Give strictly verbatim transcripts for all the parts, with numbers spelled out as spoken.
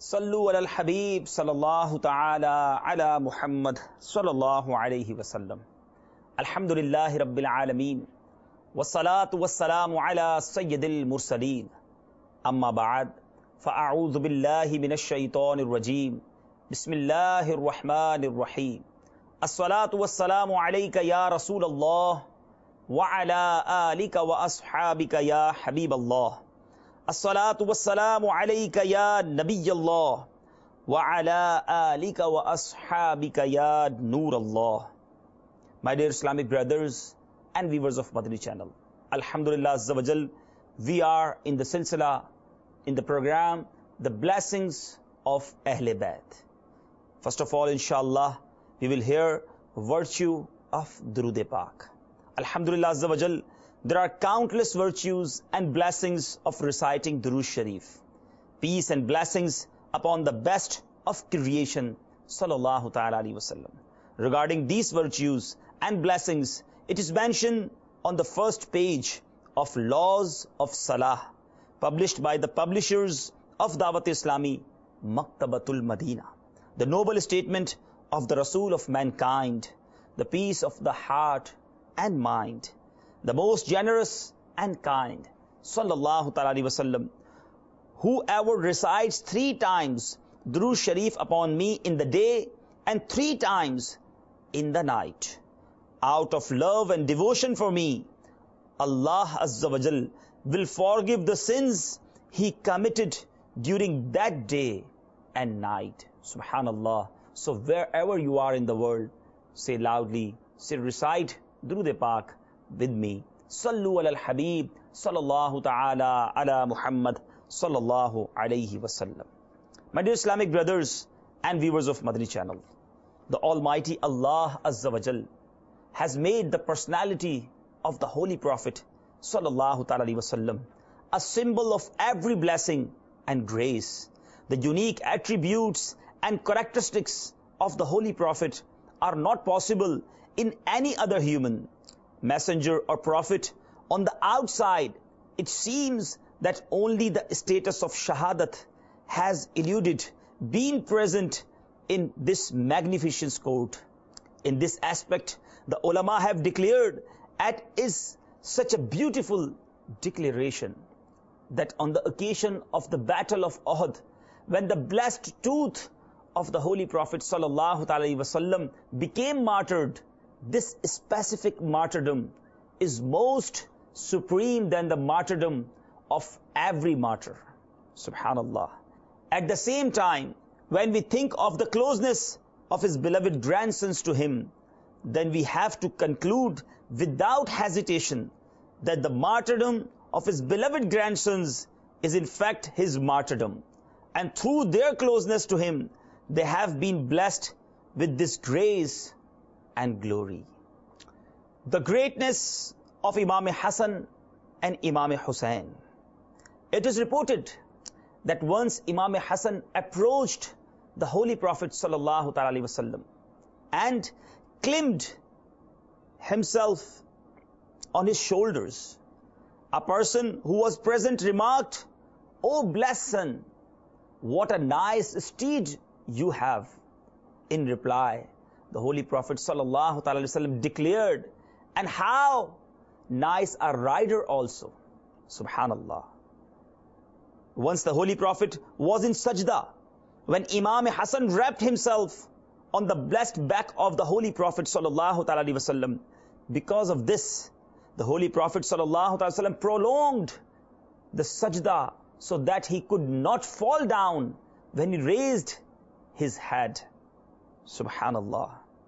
Sallu ala al-Habib sallallahu ta'ala ala Muhammad sallallahu alayhi wa sallam. Alhamdulillahi rabbil alameen. Wassalatu wassalamu ala sayyidil mursaleen. Amma ba'ad. Fa'a'udhu billahi minash shaitanir rajim. Bismillahir rahmanir rahim. As-salatu wassalamu alayka ya Rasulallah wa ala alika wa ashabika ya Habiballah. As-salatu wassalamu alayka ya Nabiyallah wa ala alika wa ashabika ya Noorallah. My dear Islamic brothers and viewers of Madani channel, Alhamdulillah Azza wa Jal, we are in the silsila, in the program, the blessings of Ahle Bayt. First of all, inshallah, we will hear virtue of Durood Pak. Alhamdulillah Azza wa Jal, there are countless virtues and blessings of reciting Durood Sharif. Peace and blessings upon the best of creation, Sallallahu Ta'ala Alaihi Wasallam. Regarding these virtues and blessings, it is mentioned on the first page of Laws of Salah, published by the publishers of Dawat Islami, Maktabatul Madina. The noble statement of the Rasul of mankind, the peace of the heart and mind, the most generous and kind, Sallallahu Ta'ala Alaihi Wasallam. Whoever recites three times Durood Sharif upon me in the day and three times in the night, out of love and devotion for me, Allah Azza wa Jal will forgive the sins he committed during that day and night. Subhanallah. So wherever you are in the world, say loudly, say recite Durood Pak with me. Sallu ala al-Habib sallallahu ta'ala ala Muhammad sallallahu alayhi wa sallam. My dear Islamic brothers and viewers of Madani channel, the Almighty Allah Azza wa Jal has made the personality of the Holy Prophet sallallahu ta'ala alayhi wa sallam a symbol of every blessing and grace. The unique attributes and characteristics of the Holy Prophet are not possible in any other human, messenger or prophet. On the outside, it seems that only the status of Shahadat has eluded being present in this magnificent court. In this aspect, the ulama have declared at is such a beautiful declaration that on the occasion of the battle of Uhud, when the blessed tooth of the Holy Prophet sallallahu alaihi wasallam became martyred, this specific martyrdom is most supreme than the martyrdom of every martyr. Subhanallah. At the same time, when we think of the closeness of his beloved grandsons to him, then we have to conclude without hesitation that the martyrdom of his beloved grandsons is in fact his martyrdom. And through their closeness to him, they have been blessed with this grace and glory. The greatness of Imam Hassan and Imam Hussain. It is reported that once Imam Hassan approached the Holy Prophet sallallahu ta'ala alaihi wasallam and climbed himself on his shoulders. A person who was present remarked, "Oh blessed son, what a nice steed you have." In reply, the Holy Prophet sallallahu ta'ala alaihi wasallam declared, "And how nice a rider also." Subhanallah. Once the Holy Prophet was in sajda, when Imam Hassan wrapped himself on the blessed back of the Holy Prophet sallallahu ta'ala alaihi wasallam. Because of this, the Holy Prophet sallallahu ta'ala alaihi wasallam prolonged the sajda so that he could not fall down when he raised his head. Subhanallah.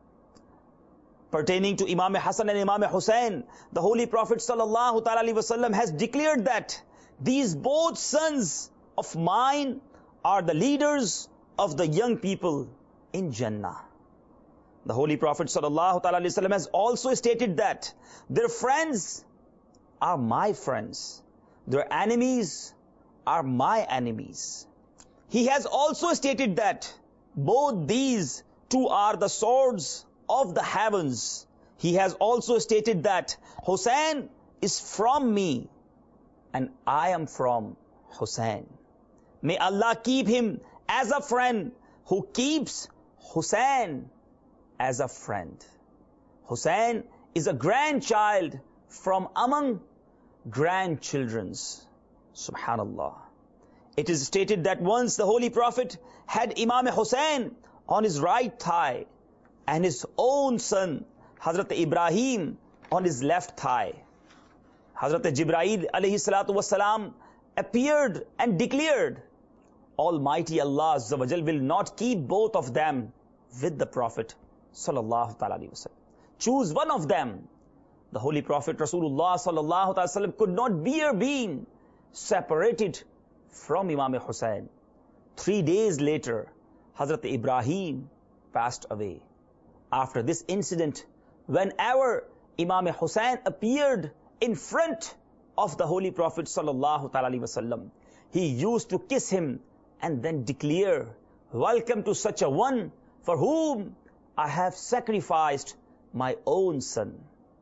Pertaining to Imam Hassan and Imam Hussain, the Holy Prophet sallallahu ta'ala alaihi wasallam has declared that these both sons of mine are the leaders of the young people in Jannah. The Holy Prophet sallallahu ta'ala alaihi wasallam has also stated that their friends are my friends, their enemies are my enemies. He has also stated that both these two are the swords of the heavens. He has also stated that Hussain is from me and I am from Hussain. May Allah keep him as a friend, who keeps Hussein as a friend. Hussein is a grandchild from among grandchildren's. Subhanallah. It is stated that once the Holy Prophet had Imam Hussein on his right thigh and his own son, Hazrat Ibrahim, on his left thigh. Hazrat Jibreel alayhi salatu wasalam appeared and declared, Almighty Allah Azza wa Jal will not keep both of them with the Prophet sallallahu alaihi wasallam. Choose one of them. The Holy Prophet Rasulullah sallallahu alaihi wasallam could not bear being separated from Imam Hussein. Three days later, Hazrat Ibrahim passed away. After this incident, whenever Imam Hussein appeared in front of the Holy Prophet sallallahu alaihi wasallam, he used to kiss him and then declare, welcome to such a one for whom I have sacrificed my own son.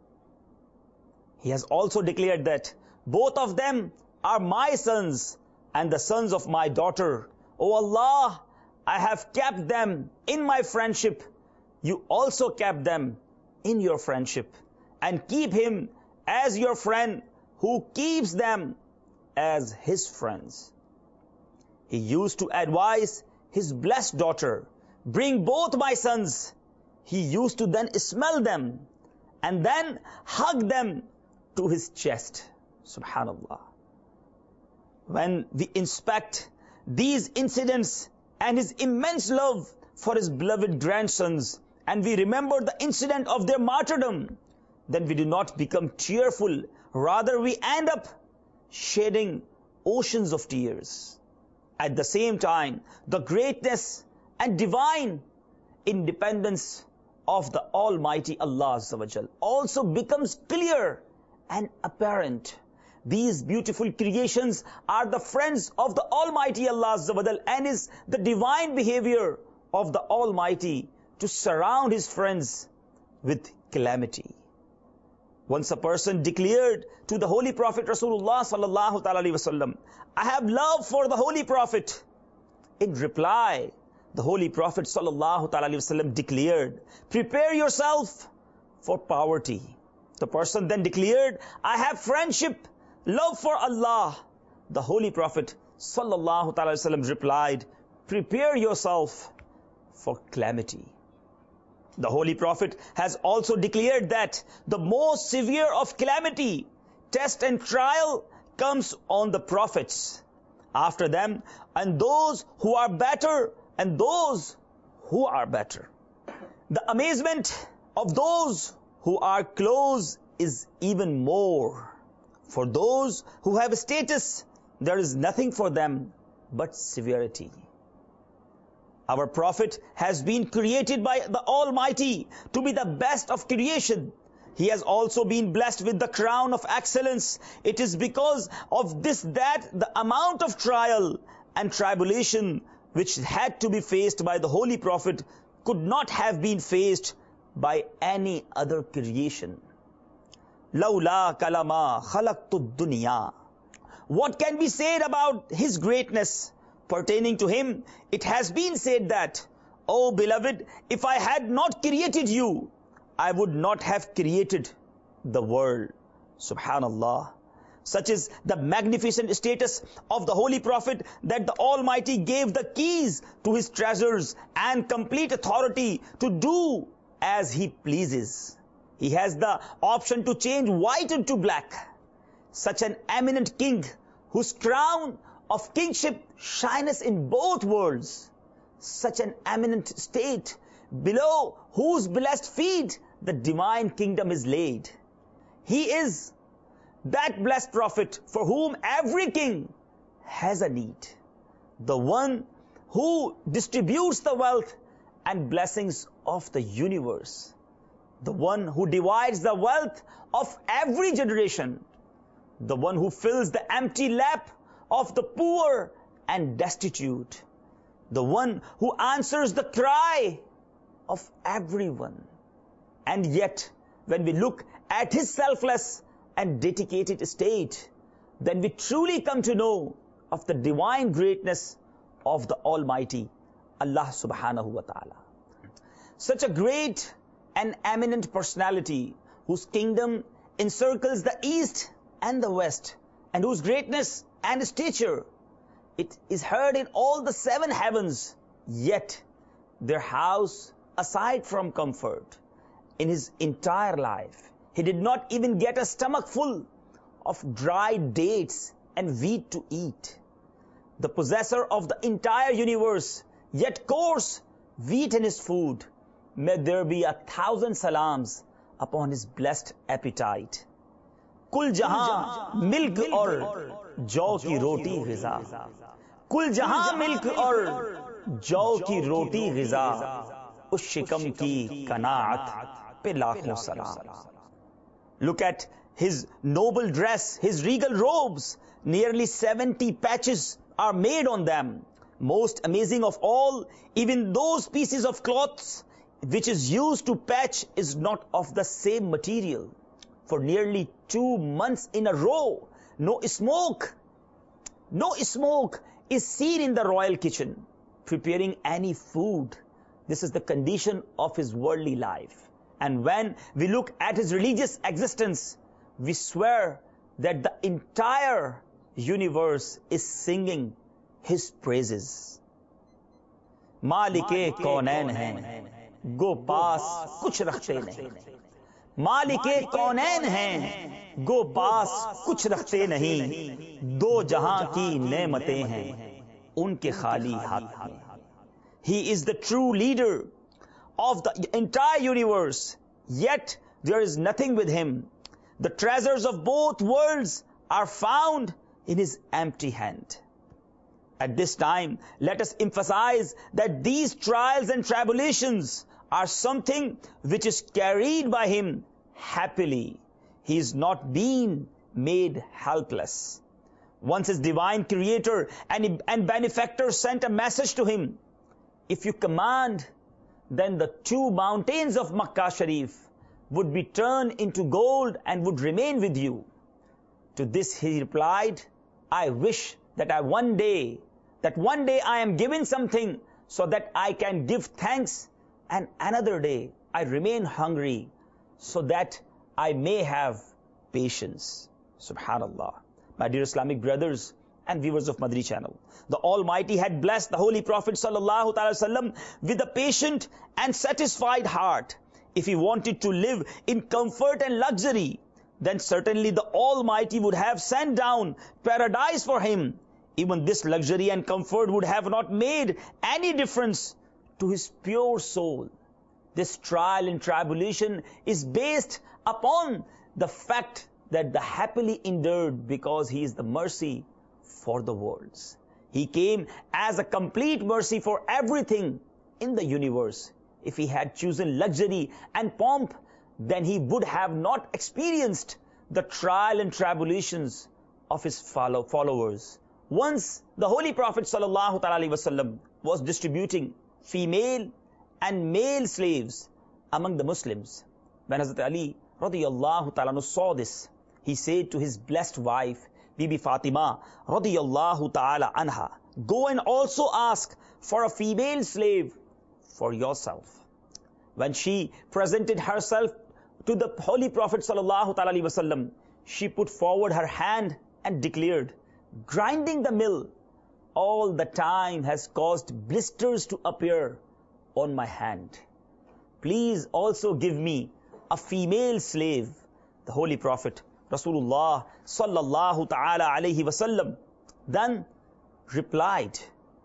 He has also declared that both of them are my sons and the sons of my daughter. O Allah, I have kept them in my friendship. You also kept them in your friendship, and keep him as your friend who keeps them as his friends. He used to advise his blessed daughter, bring both my sons. He used to then smell them and then hug them to his chest. Subhanallah. When we inspect these incidents and his immense love for his beloved grandsons, and we remember the incident of their martyrdom, then we do not become tearful. Rather, we end up shedding oceans of tears. At the same time, the greatness and divine independence of the Almighty Allah Azza wa Jal also becomes clear and apparent. These beautiful creations are the friends of the Almighty Allah Azza wa Jal, and is the divine behavior of the Almighty to surround his friends with calamity. Once a person declared to the Holy Prophet Rasulullah sallallahu alaihi wasallam, I have love for the Holy Prophet. In reply, the Holy Prophet sallallahu alaihi wasallam declared, prepare yourself for poverty. The person then declared, I have friendship, love for Allah. The Holy Prophet sallallahu alaihi wasallam replied, prepare yourself for calamity. The Holy Prophet has also declared that the most severe of calamity, test and trial comes on the prophets, after them, and those who are better and those who are better. The amazement of those who are close is even more. For those who have status, there is nothing for them but severity. Our Prophet has been created by the Almighty to be the best of creation. He has also been blessed with the crown of excellence. It is because of this that the amount of trial and tribulation which had to be faced by the Holy Prophet could not have been faced by any other creation. Lawla kalama khalaqtud dunya. What can be said about his greatness? Pertaining to him, it has been said that, O beloved, if I had not created you, I would not have created the world. Subhanallah. Such is the magnificent status of the Holy Prophet that the Almighty gave the keys to his treasures and complete authority to do as he pleases. He has the option to change white into black. Such an eminent king whose crown of kingship shines in both worlds. Such an eminent state below whose blessed feet the divine kingdom is laid. He is that blessed prophet for whom every king has a need. The one who distributes the wealth and blessings of the universe. The one who divides the wealth of every generation. The one who fills the empty lap of the poor and destitute. The one who answers the cry of everyone. And yet, when we look at his selfless and dedicated state, then we truly come to know of the divine greatness of the Almighty Allah subhanahu wa ta'ala. Such a great and eminent personality whose kingdom encircles the east and the west, and whose greatness and stature it is heard in all the seven heavens, yet their house, aside from comfort, in his entire life, he did not even get a stomach full of dried dates and wheat to eat. The possessor of the entire universe, yet coarse wheat in his food, may there be a thousand salams upon his blessed appetite. कुल जहां milk और जौ की रोटी ग़िज़ा, कुल जहां milk और जौ की रोटी ग़िज़ा, उस शिकम की कनाअत पे लाखों सलाम. Look at his noble dress, his regal robes. Nearly seventy patches are made on them. Most amazing of all, even those pieces of cloths which is used to patch is not of the same material. For nearly two months in a row, no smoke, no smoke is seen in the royal kitchen, preparing any food. This is the condition of his worldly life. And when we look at his religious existence, we swear that the entire universe is singing his praises. मालिके कौनैन हैं, गो पास कुछ रखते नहीं. मालिके कौनैन हैं, गो पास कुछ रखते नहीं. दो जहां की नेमतें हैं, उनके खाली हाथ में. He is the true leader of the entire universe, yet there is nothing with him. The treasures of both worlds are found in his empty hand. At this time, let us emphasize that these trials and tribulations are something which is carried by him happily. He is not being made helpless. Once his divine creator and, and benefactor sent a message to him, if you command, then the two mountains of Makkah Sharif would be turned into gold and would remain with you. To this he replied, I wish that I one day, that one day I am given something so that I can give thanks, and another day I remain hungry so that I may have patience. Subhanallah. My dear Islamic brothers and viewers of Madri channel, the Almighty had blessed the Holy Prophet sallallahu alaihi wasallam with a patient and satisfied heart. If he wanted to live in comfort and luxury, then certainly the Almighty would have sent down paradise for him. Even this luxury and comfort would have not made any difference to his pure soul. This trial and tribulation is based upon the fact that the happily endured because he is the mercy for the worlds. He came as a complete mercy for everything in the universe. If he had chosen luxury and pomp, then he would have not experienced the trial and tribulations of his follow followers. Once the Holy Prophet sallallahu alaihi wasallam was distributing female and male slaves among the Muslims. When Hazrat Ali radiyallahu ta'ala saw this, he said to his blessed wife, Bibi Fatima radiyallahu ta'ala anha, go and also ask for a female slave for yourself. When she presented herself to the Holy Prophet sallallahu alaihi wasallam, she put forward her hand and declared, grinding the mill all the time has caused blisters to appear on my hand. Please also give me a female slave. The Holy Prophet Rasulullah sallallahu ta'ala alayhi wasallam then replied,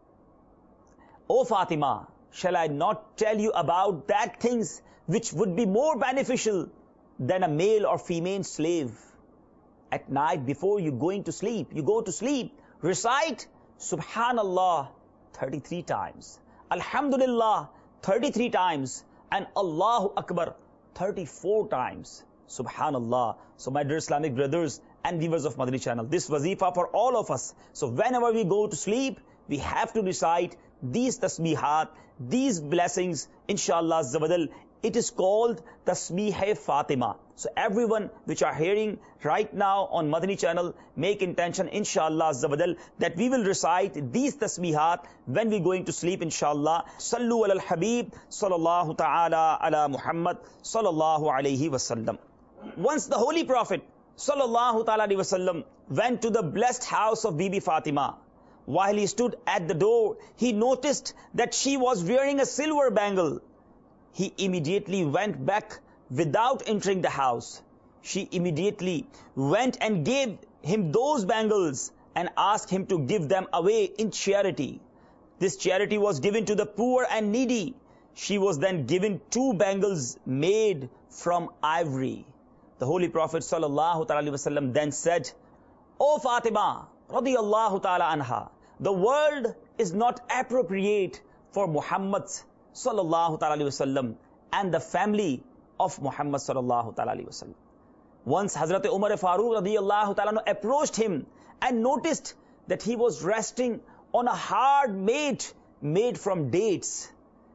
O Fatima, shall I not tell you about that things which would be more beneficial than a male or female slave? At night before you going to sleep, you go to sleep, recite Subhanallah thirty-three times, Alhamdulillah thirty-three times, and Allahu Akbar thirty-four times. Subhanallah. So my dear Islamic brothers and viewers of Madri channel, this wazifa for all of us. So whenever we go to sleep, we have to recite these tasbihat, these blessings, inshallah azza wa jal, it is called Tasbih Fatima. So everyone which are hearing right now on Madani channel, make intention inshallah azza wa jal that we will recite these tasbihat when we going to sleep inshallah. Sallu ala al-Habib sallallahu ta'ala ala Muhammad sallallahu alayhi wasallam. Once the Holy Prophet sallallahu ta'ala alayhi wasallam went to the blessed house of Bibi Fatima. While he stood at the door, he noticed that she was wearing a silver bangle. He immediately went back without entering the house. She immediately went and gave him those bangles and asked him to give them away in charity. This charity was given to the poor and needy. She was then given two bangles made from ivory. The Holy Prophet sallallahu alaihi wasallam then said, "O Fatima radiyallahu ta'ala anha, the world is not appropriate for Muhammad sallallahu ta'ala alayhi wasallam and the family of Muhammad sallallahu ta'ala alayhi wasallam." Once Hazrat Umar Farooq radiyallahu ta'ala approached him and noticed that he was resting on a hard mat made from dates.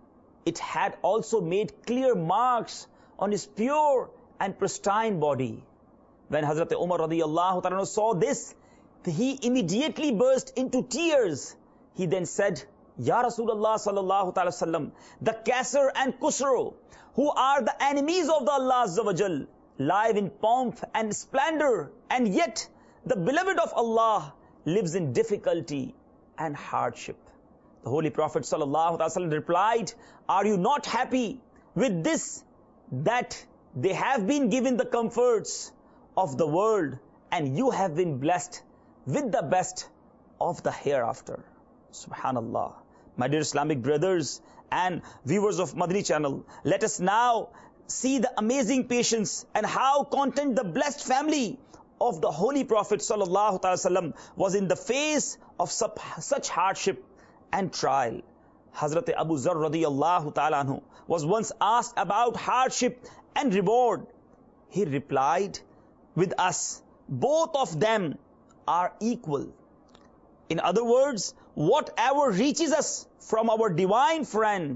It had also made clear marks on his pure and pristine body. When Hazrat Umar radiyallahu ta'ala saw this, he immediately burst into tears. He then said, "Ya Rasulullah sallallahu ta'ala sallam, the Kasr and Kusro, who are the enemies of the Allah Azza wa Jal, live in pomp and splendor, and yet the beloved of Allah lives in difficulty and hardship." The Holy Prophet sallallahu ta'ala sallam replied, "Are you not happy with this, that they have been given the comforts of the world and you have been blessed with the best of the hereafter?" Subhanallah. My dear Islamic brothers and viewers of Madani channel, let us now see the amazing patience and how content the blessed family of the Holy Prophet sallallahu alaihi wasallam was in the face of such hardship and trial. Hazrat Abu Zar radiyallahu ta'ala anhu was once asked about hardship and reward. He replied, "With us, both of them are equal." In other words, whatever reaches us from our divine friend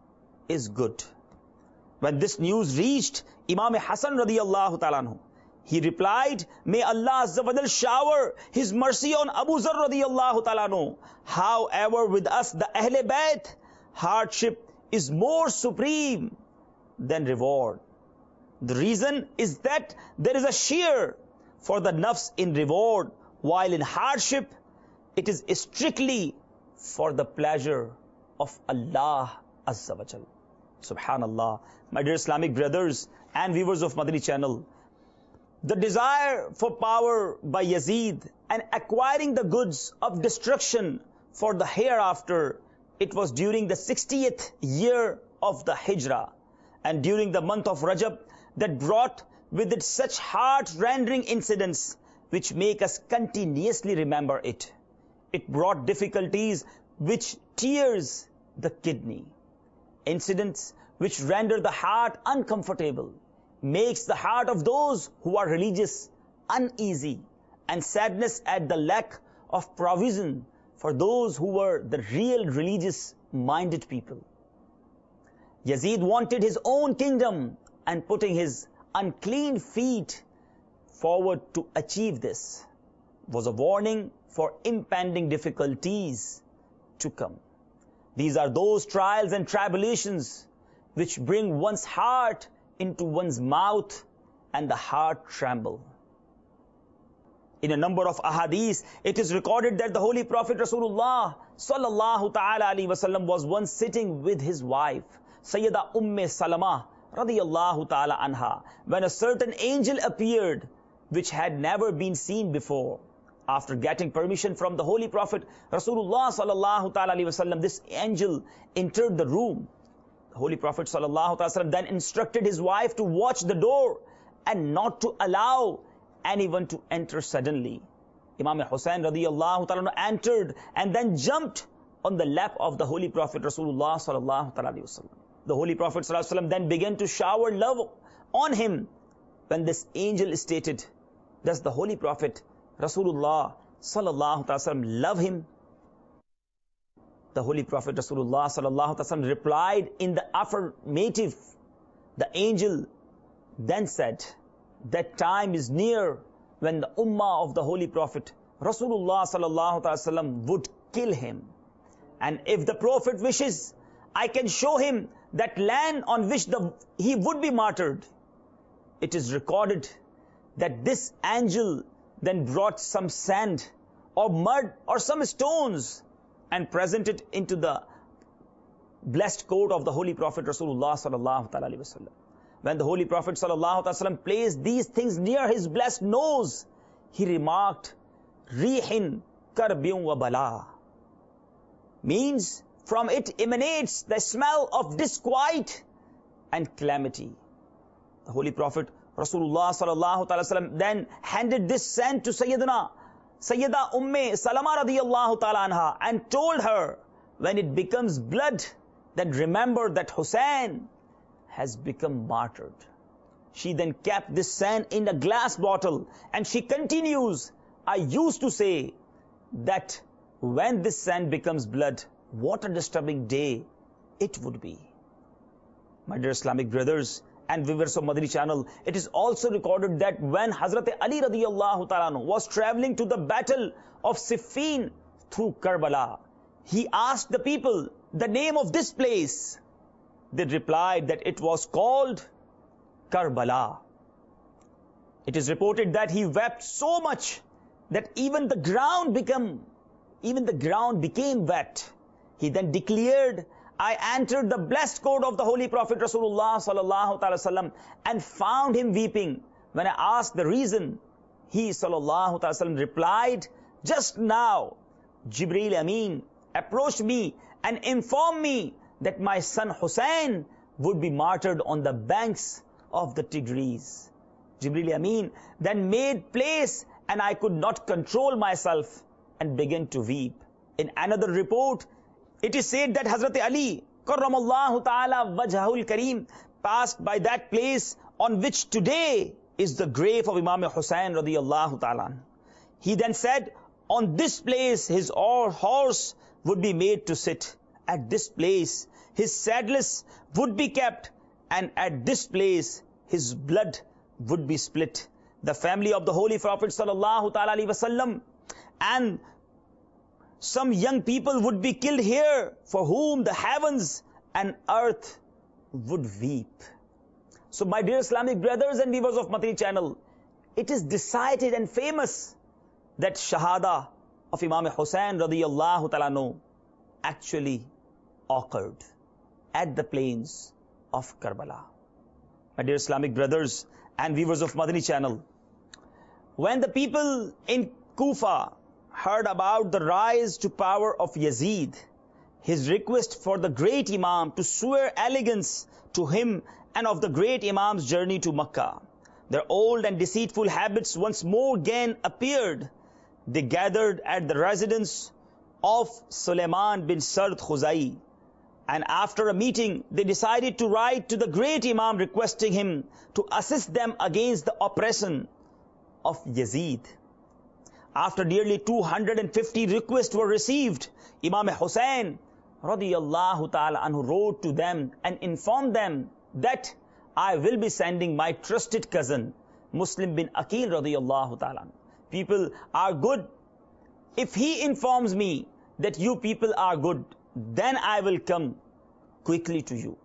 is good. When this news reached Imam Hassan radiyallahu ta'ala anhu, he replied, "May Allah Azza wa Jal shower His mercy on Abu Zar radiyallahu ta'ala anhu. However, with us, the Ahle Bayt, hardship is more supreme than reward. The reason is that there is a sheer for the nafs in reward, while in hardship, it is strictly for the pleasure of Allah Azza wa Jal." Subhanallah. My dear Islamic brothers and viewers of Madani channel, the desire for power by Yazid and acquiring the goods of destruction for the hereafter, it was during the sixtieth year of the Hijrah and during the month of Rajab that brought with it such heart-rending incidents which make us continuously remember it. It brought difficulties which tears the kidney. Incidents which render the heart uncomfortable, makes the heart of those who are religious uneasy, and sadness at the lack of provision for those who were the real religious-minded people. Yazid wanted his own kingdom and putting his unclean feet forward to achieve this was a warning for impending difficulties to come. These are those trials and tribulations which bring one's heart into one's mouth and the heart tremble. In a number of ahadith, it is recorded that the Holy Prophet Rasulullah sallallahu ta'ala alayhi wasallam was once sitting with his wife, Sayyida Umm Salama radiyallahu ta'ala anha, when a certain angel appeared which had never been seen before. After getting permission from the Holy Prophet Rasulullah sallallahu ta'ala alayhi wasallam, this angel entered the room. The Holy Prophet sallallahu ta'ala wasallam then instructed his wife to watch the door and not to allow anyone to enter suddenly. Imam Hussain radiyallahu ta'ala entered and then jumped on the lap of the Holy Prophet Rasulullah sallallahu ta'ala wasallam. The Holy Prophet sallallahu alaihi wasallam then began to shower love on him. When this angel stated, "Does the Holy Prophet Rasulullah sallallahu ta'ala wasallam love him?" The Holy Prophet Rasulullah sallallahu ta'ala wasallam replied in the affirmative. The angel then said, that time is near when the ummah of the Holy Prophet Rasulullah sallallahu alaihi wasallam would kill him. And if the Prophet wishes, I can show him that land on which the, he would be martyred. It is recorded that this angel then brought some sand or mud or some stones and presented into the blessed coat of the Holy Prophet Rasulullah sallallahu alaihi wasallam. When the Holy Prophet sallallahu alaihi wasallam placed these things near his blessed nose, he remarked, Rihin karbiyun wa bala. Means from it emanates the smell of disquiet and calamity. The Holy Prophet Rasulullah sallallahu alaihi wasallam then handed this sand to Sayyidina Sayyida Umme Salama radiyallahu ta'ala anha and told her, when it becomes blood, then remember that Hussein has become martyred. She then kept this sand in a glass bottle and she continues, I used to say that when this sand becomes blood, what a disturbing day it would be. My dear Islamic brothers and viewers of Madani channel, it is also recorded that when Hazrat Ali radiyallahu ta'ala was traveling to the battle of Siffin through Karbala, he asked the people the name of this place. They replied that it was called Karbala. It is reported that he wept so much that even the ground became, even the ground became wet. He then declared, I entered the blessed court of the Holy Prophet Rasulullah sallallahu alaihi wasallam and found him weeping. When I asked the reason, he sallallahu alaihi wasallam replied, just now Jibreel Amin approached me and informed me that my son Hussein would be martyred on the banks of the Tigris. Jibreel Amin then made place and I could not control myself and began to weep. In another report, it is said that Hazrat Ali karramallahu ta'ala wajhahul kareem passed by that place on which today is the grave of Imam Hussain radiyallahu ta'ala. He then said, on this place his horse would be made to sit. At this place his saddles would be kept, and at this place his blood would be split. The family of the Holy Prophet sallallahu ta'ala alaihi wasallam and some young people would be killed here, for whom the heavens and earth would weep. So my dear Islamic brothers and viewers of Madani channel, it is decided and famous that Shahada of Imam Hussain radiyallahu ta'ala actually occurred at the plains of Karbala. My dear Islamic brothers and viewers of Madani channel, when the people in Kufa heard about the rise to power of Yazid, his request for the great Imam to swear allegiance to him and of the great Imam's journey to Makkah, their old and deceitful habits once more again appeared. They gathered at the residence of Suleiman bin Sard Khuzai, and after a meeting they decided to write to the great Imam requesting him to assist them against the oppression of Yazid. After nearly two hundred fifty requests were received, Imam Hussain radiyallahu ta'ala anhu wrote to them and informed them that I will be sending my trusted cousin Muslim bin Aqil radiyallahu ta'ala. People are good. If he informs me that you people are good, then I will come quickly to you.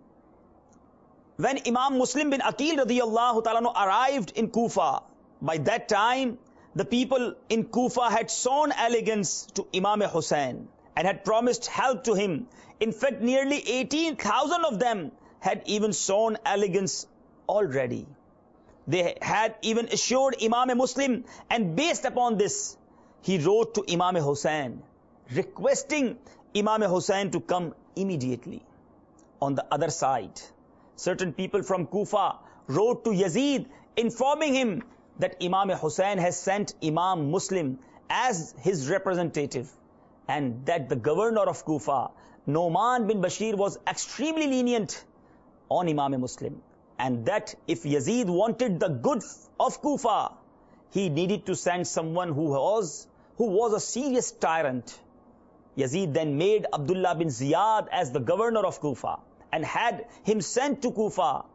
When Imam Muslim bin Aqil radiyallahu ta'ala arrived in Kufa, by that time the people in Kufa had shown allegiance to Imam Hussain and had promised help to him. In fact, nearly eighteen thousand of them had even shown allegiance already. They had even assured Imam Muslim, and based upon this, he wrote to Imam Hussain, requesting Imam Hussain to come immediately. On the other side, certain people from Kufa wrote to Yazid, informing him that Imam Hussain has sent Imam Muslim as his representative, and that the governor of Kufa, Nu'man bin Bashir, was extremely lenient on Imam Muslim, and that if Yazid wanted the good of Kufa, he needed to send someone who was who was a serious tyrant. Yazid then made Abdullah bin Ziyad as the governor of Kufa and had him sent to Kufa.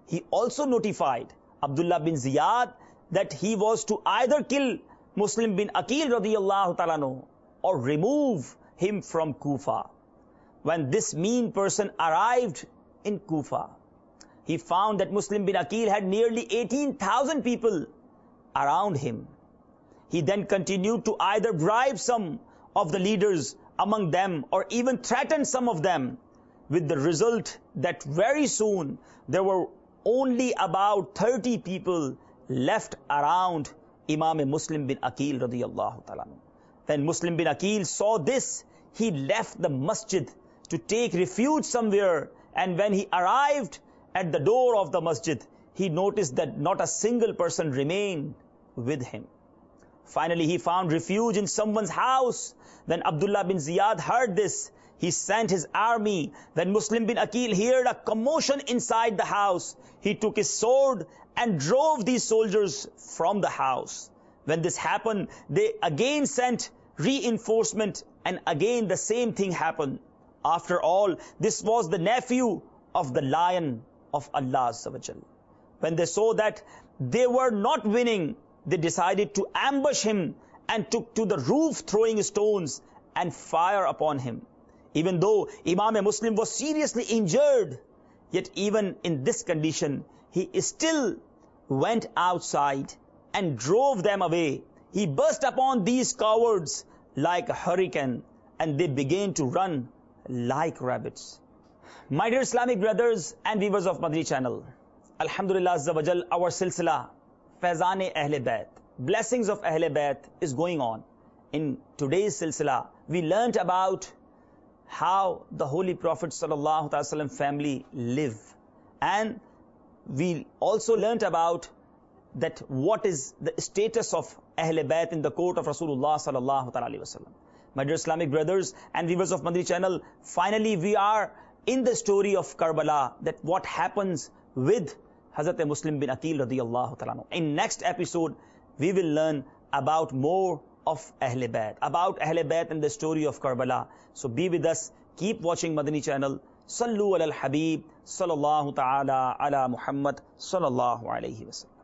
he also notified Abdullah bin Ziyad that he was to either kill Muslim bin Aqil radiyallahu ta'ala anhu or remove him from Kufa. When this mean person arrived in Kufa, he found that Muslim bin Aqil had nearly eighteen thousand people around him. He then continued to either bribe some of the leaders among them or even threaten some of them, with the result that very soon there were only about thirty people left around Imam Muslim bin Aqil radiyallahu ta'ala. When Muslim bin Aqil saw this, he left the masjid to take refuge somewhere, and when he arrived at the door of the masjid, he noticed that not a single person remained with him. Finally, he found refuge in someone's house. When Abdullah bin Ziyad heard this, he sent his army. When Muslim bin Aqil heard a commotion inside the house, he took his sword and drove these soldiers from the house. When this happened, they again sent reinforcement, and again the same thing happened. After all, this was the nephew of the lion of Allah Azza wa Jal. When they saw that they were not winning, they decided to ambush him and took to the roof, throwing stones and fire upon him. Even though Imam Muslim was seriously injured, yet even in this condition, he still went outside and drove them away. He burst upon these cowards like a hurricane, and they began to run like rabbits. My dear Islamic brothers and viewers of Madani channel, Alhamdulillah Azza wa Jal, our silsila Faizan-e Ahle Bayt, blessings of Ahle Bayt, is going on. In today's silsila, we learnt about how the Holy Prophet Sallallahu Alaihi Wasallam family live, and we also learnt about that what is the status of Ahle Bayt in the court of Rasulullah Sallallahu Alaihi Wasallam. My dear Islamic brothers and viewers of Madani channel, finally we are in the story of Karbala, that what happens with Hazrat Muslim bin Aqil radiyallahu ta'ala. In next episode, we will learn about more of Ahle Bayt, about Ahle Bayt and the story of Karbala. So be with us, keep watching Madani channel. Sallu ala al-Habib, sallallahu ta'ala ala Muhammad, sallallahu alayhi wa sallam.